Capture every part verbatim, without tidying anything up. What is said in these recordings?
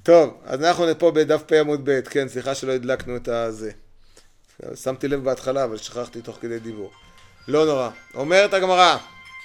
טוב, אז אנחנו פה בדף פ' עמוד ב', כן, סליחה שלא הדלקנו את הזה. שמתי לב בהתחלה, אבל שכחתי תוך כדי דיבור. לא נורא. אומרת הגמרא,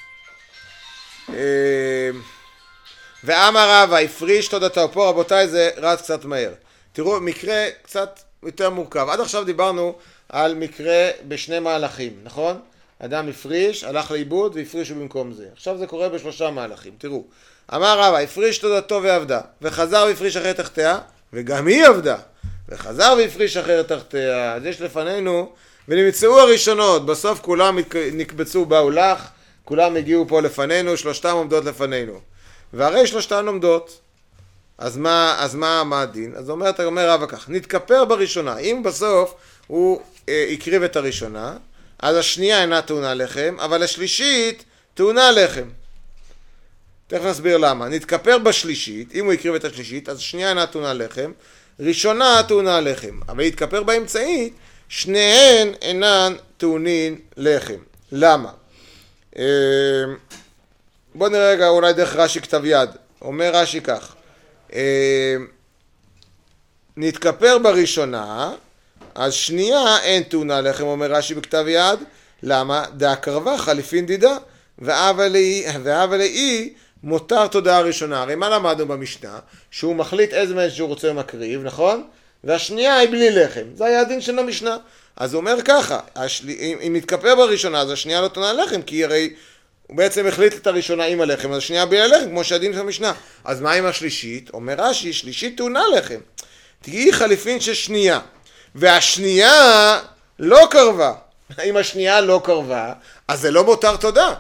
ואמר רבא, הפריש תודתו. פה רבותיי זה רץ קצת מהר. תראו, מקרה קצת יותר מורכב. עד עכשיו דיברנו על מקרה בשני מהלכים, נכון? אדם הפריש, הלך לאיבוד והפרישו במקום זה. עכשיו זה קורה בשלושה מהלכים. תראו, אמר רבא, הפריש תודתו ועבדה, וחזר והפריש אחרי תחתיה, וגם היא עבדה, וחזר והפריש אחרי תחתיה. אז יש לפנינו, ונמצאו הראשונות, בסוף כולם נקבצו, באו לך, כולם הגיעו פה לפנינו, שלושתם עומדות לפנינו. והרי שלושתן עומדות, אז מה, אז מה, מה הדין? אז אומרת, אומר רבא כך, נתכפר בראשונה. אם בסוף הוא אה, הקריב את הראשונה, אז השנייה אינה טעונה לחם, אבל השלישית טעונה לחם. תכף נסביר למה. נתכפר בשלישית, אם הוא הקריב את השלישית, אז השנייה אינה טעונה לחם, ראשונה טעונה לחם. אבל להתכפר באמצעית, שניהן אינן טעונין לחם. למה? אה, בוא נראה רגע אולי דרך רש"י כתב יד. אומר רש"י כך, אה, נתכפר בראשונה, אז שנייה אין טעונה לחם, אומר רש"י בכתב יד. למה? דהקרבה חליפין דידה, ואב לאי מותר תודעה ראשונה. הרי מה למדנו במשנה? שהוא מחליט איזה מהם שהוא רוצה מקריב, נכון? והשנייה היא בלי לחם. זה היה הדין של המשנה. אז הוא אומר ככה, השל... אם, אם נתכפר בראשונה, אז השנייה לא טעונה לחם, כי הרי הוא בעצם החליט את הראשונה עם הלחם, אז השנייה בלי הלחם, כמו שהדין של המשנה. אז מה עם השלישית? אומר רש"י, שלישית טעונה לחם. תהי חליפין של שנייה. והשנייה לא קרבה. אם השנייה לא קרבה, אז זה לא מותר תודה.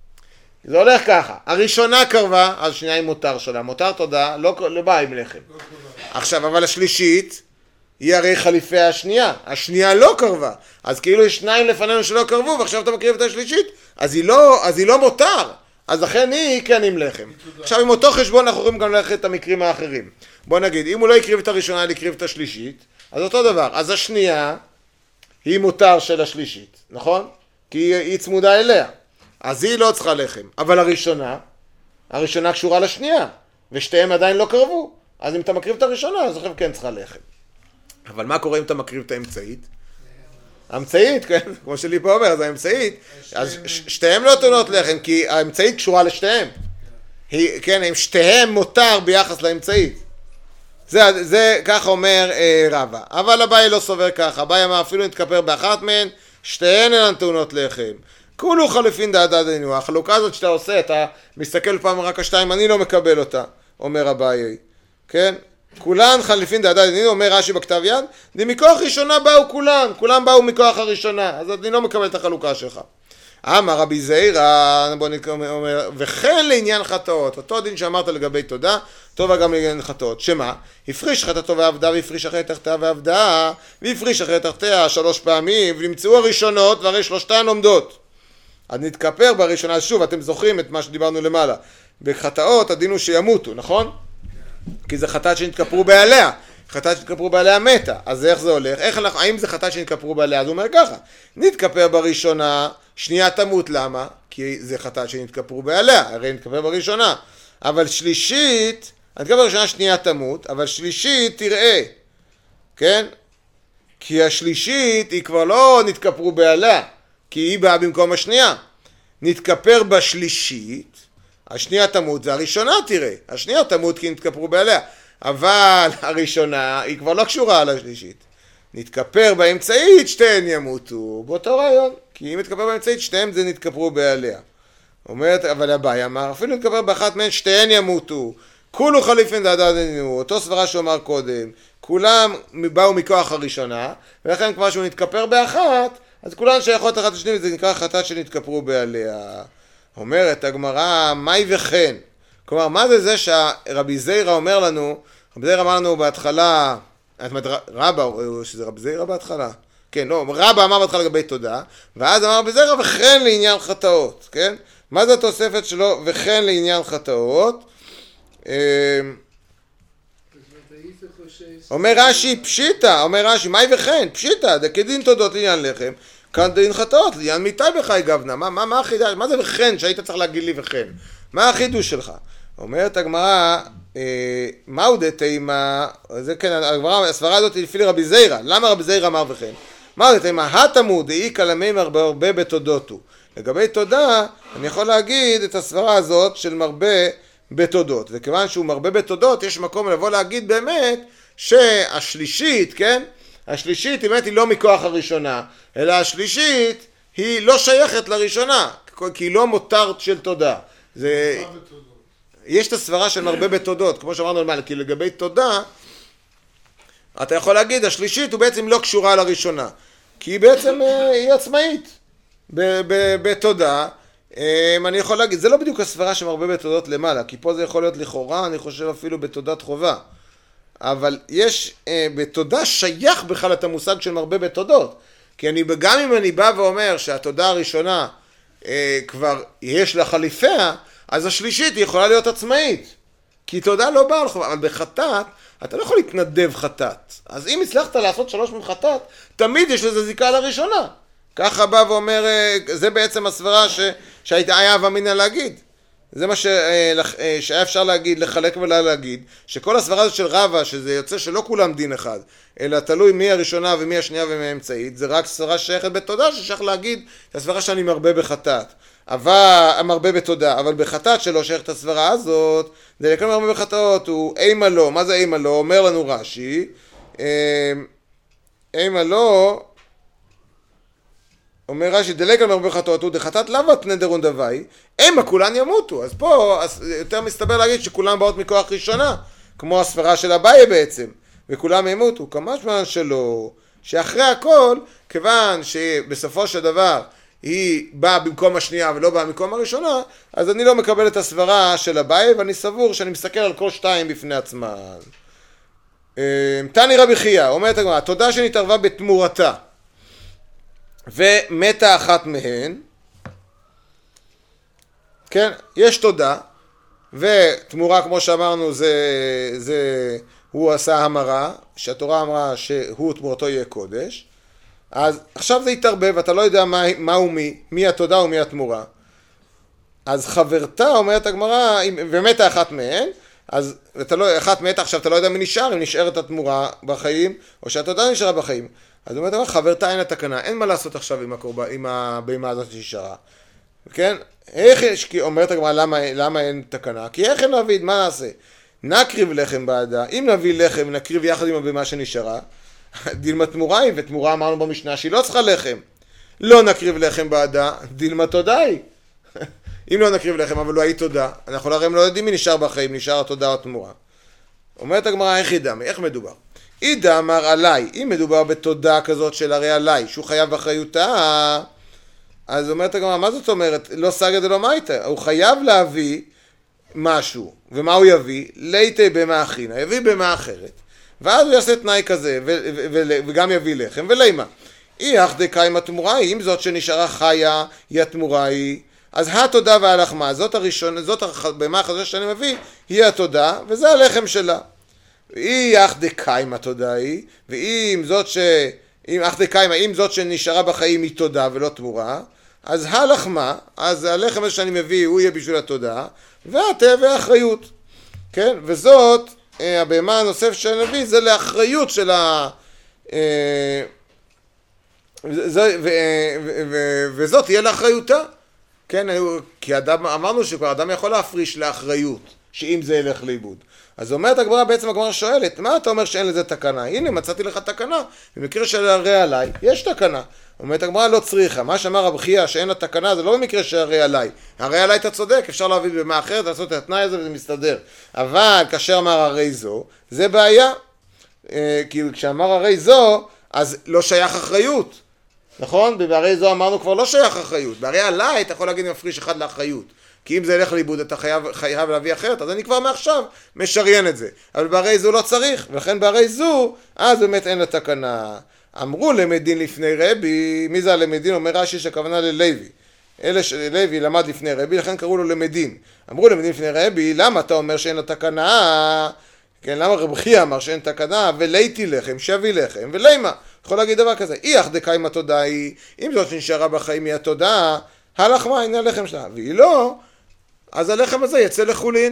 זה הולך ככה. הראשונה קרבה, אז השנייה היא מותר שלה. מותר תודה, לא, לא באה עם לחם. עכשיו, אבל השלישית, היא הרי חליפי השנייה. השנייה לא קרבה. אז כאילו יש שניים לפנינו שלא קרבו, ועכשיו אתה מקריב את השלישית, אז היא לא, אז היא לא מותר. אז לכן היא כן עם לחם. עכשיו, עם אותו חשבון אנחנו יכולים גם ללכת את המקרים האחרים. בוא נגיד, אם הוא לא יקריב את הראשונה, אלא יקריב את השלישית, אז אותו דבר. אז השנייה היא מותר של השלישית, נכון? כי היא, היא צמודה אליה. אז היא לא צריכה לחם. אבל הראשונה, הראשונה קשורה לשנייה, ושתיהם עדיין לא קרבו. אז אם אתה מקריב את הראשונה, אז עכשיו כן צריכה לחם. אבל מה קורה אם אתה מקריב את האמצעית? האמצעית, כן, כמו שלי פה אומר, אז האמצעית, אז שתיהם לא טעונות לחם, כי האמצעית קשורה לשתיהם. היא, כן, הם שתיהם מותר ביחס לאמצעית. זה, זה ככה אומר אה, רבא. אבל אביי לא סובר ככה. אביי אמר אפילו נתכפר באחת מהן, שתיהן אינן טעונות לחם. כולו חליפין דעדה דיינו. החלוקה הזאת שאתה עושה, אתה מסתכל פעם רק השתיים, אני לא מקבל אותה, אומר אביי. כן? כולן חליפין דעדה דיינו, אומר רש"י בכתב יד, מכוח ראשונה באו כולן, כולם באו מכוח הראשונה, אז אני לא מקבל את החלוקה שלך. אמר רבי זעירא, בוא נאמר, וכן לעניין חטאות, אותו דין שאמרת לגבי תודה, טובה גם לעניין חטאות. שמה? הפריש חטאתו ועבדה, והפריש אחרי תחתיה ועבדה, והפריש אחרי תחתיה שלוש פעמים, ונמצאו הראשונות, והרי שלושתן עומדות. אז נתכפר בראשונה, שוב, אתם זוכרים את מה שדיברנו למעלה. בחטאות הדין הוא שימותו, נכון? כי זה חטאת שנתכפרו בעליה. חטאת שנתכפרו בעליה מתה. אז איך זה הולך? איך אנחנו, האם זה חטאת שנתכפרו בעליה? אז הוא אומר ככה, נתכפר בראשונה, שנייה תמות, למה? כי זה חטאת שנתכפרו בעליה, הרי נתכפר בראשונה. אבל שלישית, נתכפר בראשונה שנייה תמות, אבל שלישית תראה, כן? כי השלישית היא כבר לא נתכפרו בעליה, כי היא באה במקום השנייה. נתכפר בשלישית, השנייה תמות, זה הראשונה תראה, השנייה תמות כי נתכפרו בעליה. אבל הראשונה היא כבר לא קשורה על השלישית. נתכפר באמצעית, שתיהן ימותו. באותו רעיון. כי אם נתכפר באמצעית, שתיהן זה נתכפרו בעליה. אומרת, אבל אביי אמר, אפילו נתכפר באחת מהן, שתיהן ימותו. כולו חליפין דעדה דיינו. אותו סברה שהוא אמר קודם. כולם באו מכוח הראשונה, ולכן כבר שהוא נתכפר באחת, אז כולן שייכות אחת לשנייה, וזה נקרא חטאת שנתכפרו בעליה. אומרת הגמרא, מהי וכן? כלומר, מה זה זה שרבי זעירא אומר לנו, רבי זעירא אמר לנו בהתחלה, רבא, או שזה רבי זעירא בהתחלה? כן, לא, רבא אמר בהתחלה לגבי תודה, ואז אמר רבי זעירא וכן לעניין חטאות, כן? מה זה התוספת שלו וכן לעניין חטאות? אומר רש"י פשיטא, אומר רש"י, מהי וכן? פשיטא, דכדין תודות לעניין לחם, כאן דין חטאות, לעניין מיתי בחי גבנה, מה, מה, מה החידוש? מה זה וכן שהיית צריך להגיד לי וכן? מה החידוש שלך? אומרת הגמרא, מהו דתימה, זה כן, הסברה הזאת היא לפי רבי זיירא, למה רבי זיירא אמר וכן? מהו דתימה, התמוד, דאי כלמי הרבה בתודותו. לגבי תודה, אני יכול להגיד את הסברה הזאת של מרבה בתודות, וכיוון שהוא מרבה בתודות, יש מקום לבוא להגיד באמת שהשלישית, כן? השלישית, באמת היא לא מכוח הראשונה, אלא השלישית היא לא שייכת לראשונה, כי היא לא מותרת של תודה. זה... יש את הסברה של מרבה בתודות, כמו שאמרנו למעלה, כי לגבי תודה, אתה יכול להגיד, השלישית הוא בעצם לא קשורה לראשונה, כי היא בעצם היא עצמאית. בתודה, אני יכול להגיד, זה לא בדיוק הסברה של מרבה בתודות למעלה, כי פה זה יכול להיות לכאורה, אני חושב אפילו בתודת חובה. אבל יש, בתודה שייך בכלל את המושג של מרבה בתודות. כי אני, גם אם אני בא ואומר שהתודה הראשונה כבר יש לה חליפיה, אז השלישית היא יכולה להיות עצמאית. כי תודה לא באה לחובה, אבל בחטאת, אתה לא יכול להתנדב חטאת. אז אם הצלחת לעשות שלוש מחטאת, תמיד יש לזה זיקה לראשונה. ככה בא ואומר, זה בעצם הסברה ש, שהיה אמינא להגיד. זה מה ש, שהיה אפשר להגיד, לחלק ולהגיד, שכל הסברה הזאת של רבא, שזה יוצא שלא כולם דין אחד, אלא תלוי מי הראשונה ומי השנייה ומי האמצעית, זה רק סברה שייכת בתודה, ששייך להגיד, זה הסברה שאני מרבה בחטאת. אבל, מרבה בתודה, אבל בחטאת שלו שייך את הסברה הזאת, זה לכן מרבה בחטאות, הוא אימה לא, מה זה אימה לא? אומר לנו רש"י, אימה לא, אומר רש"י, דלק על מרבה חטאות, הוא דחטאת לאו נדרון דווי, אימה כולן ימותו. אז פה יותר מסתבר להגיד שכולם באות מכוח ראשונה, כמו הסברה של אביי בעצם, וכולם ימותו. כמשמע שלא, שאחרי הכל, כיוון שבסופו של דבר היא באה במקום השנייה ולא באה במקום הראשונה, אז אני לא מקבל את הסברה של אביי, ואני סבור שאני מסתכל על כל שתיים בפני עצמן. תני רבי חייא, אומרת הגמרא, תודה שנתערבה בתמורתה, ומתה אחת מהן, כן, יש תודה, ותמורה כמו שאמרנו זה, זה, הוא עשה המרה, שהתורה אמרה שהוא תמורתו יהיה קודש, אז עכשיו זה יתערבב, אתה לא יודע מה, מה הוא מי, מי התודה ומי התמורה. אז חברתה אומרת הגמרא, ומתה אחת מהן, אז אתה לא, אחת מתה, עכשיו אתה לא יודע מי נשאר, אם נשארת התמורה בחיים, או שהתודה נשארה בחיים. אז אומרת הגמרא, חברתה אין התקנה, אין מה לעשות עכשיו עם, הקורבן, עם הבהמה הזאת שנשארה. כן? איך יש, כי אומרת הגמרא, למה, למה אין תקנה? כי איך אין להביא, מה נעשה? נקריב לחם בעדה, אם נביא לחם, נקריב יחד עם הבהמה שנשארה, דילמה תמורה היא, ותמורה אמרנו במשנה שהיא לא צריכה לחם. לא נקריב לחם בעדה, דילמה תודה היא. אם לא נקריב לחם, אבל לא היית תודה, אנחנו הרי לא יודעים מי נשאר בחיים, נשאר התודה או תמורה. אומרת הגמרא, איך ידע? איך מדובר? ידע אמר עליי, אם מדובר בתודה כזאת של הרי עליי, שהוא חייב באחריותה, אז אומרת הגמרא, מה זאת אומרת? לא סגד ולא מייטה, הוא חייב להביא משהו, ומה הוא יביא? ליטי במה אחינה, יביא במה אחרת. ואז הוא יעשה תנאי כזה, ו- ו- ו- וגם יביא לחם, ולימה. אי אך דקה עם התמורה היא, אם זאת שנשארה חיה, היא התמורה היא, אז התודה והלחמה, זאת הראשון, זאת הבהמה החדשה שאני מביא, היא התודה, וזה הלחם שלה. אי אך דקה עם התודה היא, ואם זאת ש... אם אך דקה עם, אם זאת שנשארה בחיים היא תודה ולא תמורה, אז הלחמה, אז הלחם הזה שאני מביא, הוא יהיה בשביל התודה, והתה והאחריות. כן? וזאת, הבהמה הנוסף שאני מביא, זה לאחריות של ה... וזאת תהיה לאחריותה. כן, כי אדם, אמרנו שכבר אדם יכול להפריש לאחריות, שאם זה ילך לאיבוד. אז אומרת הגמרא, בעצם הגמרא שואלת, מה אתה אומר שאין לזה תקנה? הנה, מצאתי לך תקנה, במקרה של הרי עליי, יש תקנה. אומרת הגמרא, לא צריכה. מה שאמר רבי חייא שאין לה תקנה, זה לא במקרה של הרי עליי. הרי עליי אתה צודק, אפשר להביא במה אחרת, לעשות את התנאי הזה וזה מסתדר. אבל כאשר אמר הרי זו, זה בעיה. כי כשאמר הרי זו, אז לא שייך אחריות. נכון? בהרי זו אמרנו כבר לא שייך אחריות. בהרי עליי אתה יכול להגיד מפריש אחד לאחריות. כי אם זה ילך לאיבוד אתה חייב, חייב להביא אחרת, אז אני כבר מעכשיו משריין את זה. אבל בהרי זו לא צריך, ולכן בהרי זו, אז באמת אין לה תקנה. אמרו למדין לפני רבי, מי זה הלמדין? אומר רש"י שהכוונה ללוי. אלה שלוי למד לפני רבי, לכן קראו לו למדין. אמרו למדין לפני רבי, למה אתה אומר שאין לה תקנה? כן, למה רבי חייא אמר שאין תקנה? וליתי לחם, שבי לחם, ולימה. יכול להגיד דבר כזה, אי אך דקה עם התודה היא, אם זאת שנשארה בחיים היא התודה, הלחמה הנה הלחם שלה, והיא לא, אז הלחם הזה יצא לחולין.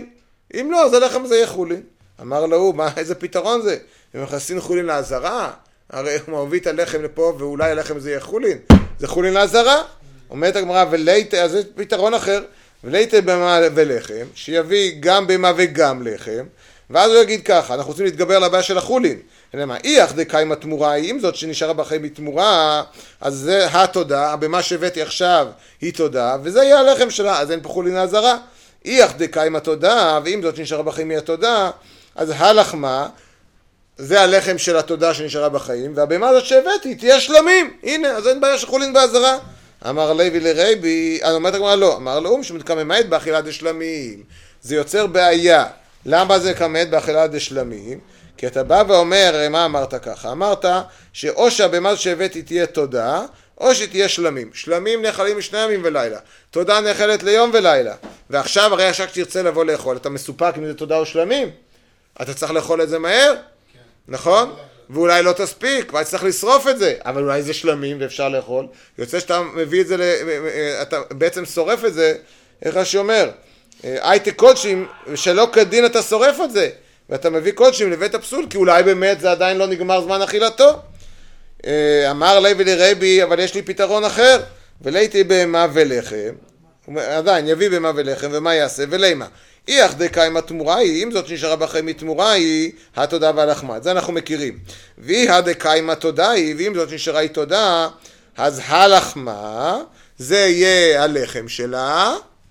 אם לא, אז הלחם הזה יהיה חולין. אמר לו, מה, איזה פתרון זה? הם מכניסים חולין לעזרה? הרי הוא מביא את הלחם לפה ואולי הלחם הזה יהיה חולין. זה חולין לעזרה. אומרת הגמרא, ולייטה, אז זה פתרון אחר. ולייטה במה ולחם, שיביא גם במה וגם לחם, ואז הוא יגיד ככה, אנחנו רוצים להתגבר לבעיה של החולין. למה? אי אחדי קיימה תמורה היא, אם זאת שנשארה בחיים היא תמורה, אז זה התודה, במה שהבאתי עכשיו היא תודה, וזה יהיה הלחם שלה, אז אין פה חולין לעזרה. אי אחדי קיימה תודה, ואם זאת שנשארה בחיים היא התודה, אז הלחמה, זה הלחם של התודה שנשארה בחיים, והבמה הזאת שהבאתי תהיה שלמים. הנה, אז אין בעיה של חולין בעזרה. אמר לוי לרבי, אני אומרת הגמרא לא, אמר לו, שמתקממת באכילה דשלמים. זה יוצר בעיה. למה זה קמת באכילה דשלמים? כי אתה בא ואומר, מה אמרת ככה? אמרת שאו שהבמה שהבאתי תהיה תודה, או שתהיה שלמים. שלמים נאכלים משני ימים ולילה. תודה נאכלת ליום ולילה. ועכשיו הרי עכשיו כשתרצה לבוא לאכול, אתה מסופק אם זה תודה או שלמים? אתה צריך לאכול את זה מהר? כן. נכון? ואולי לא תספיק, ואתה צריך לשרוף את זה, אבל אולי זה שלמים ואפשר לאכול. יוצא שאתה מביא את זה, אתה בעצם שורף את זה, איך שאומר, הייתי קודשים, שלא כדין אתה שורף את זה, ואתה מביא קודשים לבית הפסול, כי אולי באמת זה עדיין לא נגמר זמן אכילתו. אמר לוי לרבי, אבל יש לי פתרון אחר, ולייתי בהמה ולחם, עדיין יביא בהמה ולחם, ומה יעשה? ולמה? אי אחדי קיימה תמורה היא, אם זאת נשארה בחיים מתמורה היא, התודה והלחמה. את זה אנחנו מכירים. ואי אחדי קיימה תודה היא, ואם זאת נשארה היא תודה, אז הלחמה, זה יהיה הלחם שלה,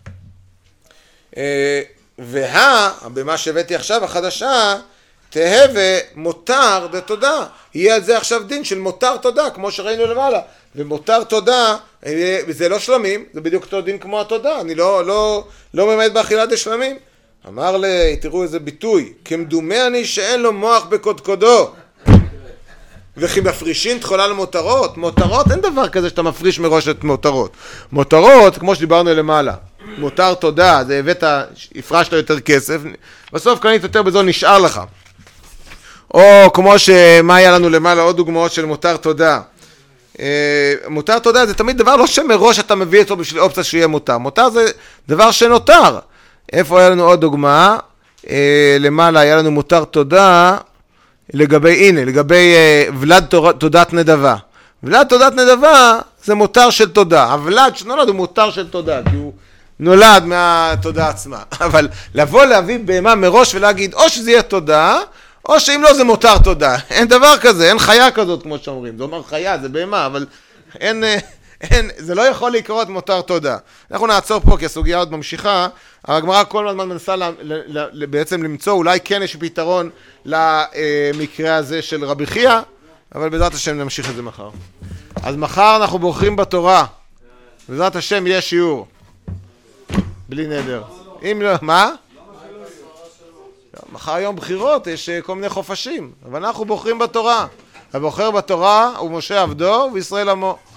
וה, במה שהבאתי עכשיו, החדשה, תהווה מותר דתודה. יהיה על זה עכשיו דין של מותר תודה, כמו שראינו למעלה. ומותר תודה, זה לא שלמים, זה בדיוק אותו דין כמו התודה. אני לא, לא, לא ממעט באכילת השלמים. אמר לי, תראו איזה ביטוי, כמדומה אני שאין לו מוח בקודקודו. וכי מפרישין תחולה למותרות. מותרות, אין דבר כזה שאתה מפריש מראש את מותרות. מותרות, כמו שדיברנו למעלה. מותר תודה, זה הבאת, הפרשת יותר כסף, בסוף קנית יותר בזול נשאר לך. או כמו שמה היה לנו למעלה, עוד דוגמאות של מותר תודה. מותר תודה זה תמיד דבר לא שמראש אתה מביא אותו בשביל אופציה שיהיה מותר. מותר זה דבר שנותר. איפה היה לנו עוד דוגמה? למעלה היה לנו מותר תודה לגבי, הנה, לגבי ולד תודת נדבה. ולד תודת נדבה זה מותר של תודה. הוולד שנולד הוא מותר של תודה, כי הוא נולד מהתודה עצמה. אבל לבוא להביא בהמה מראש ולהגיד או שזה יהיה תודה, או שאם לא זה מותר תודה. אין דבר כזה, אין חיה כזאת כמו שאומרים. זה אומר חיה, זה בהמה, אבל אין, אין, זה לא יכול לקרות מותר תודה. אנחנו נעצור פה כי הסוגיה עוד ממשיכה. הגמרא כל הזמן מנסה ל, ל, ל, בעצם למצוא, אולי כן יש פתרון למקרה הזה של רבי חייא, אבל בעזרת השם נמשיך את זה מחר. אז מחר אנחנו בוחרים בתורה. בעזרת השם יהיה שיעור. בלי נדר. אם לא, מה? מחר יום בחירות, יש כל מיני חופשים, אבל אנחנו בוחרים בתורה. הבוחר בתורה הוא משה עבדו וישראל עמו.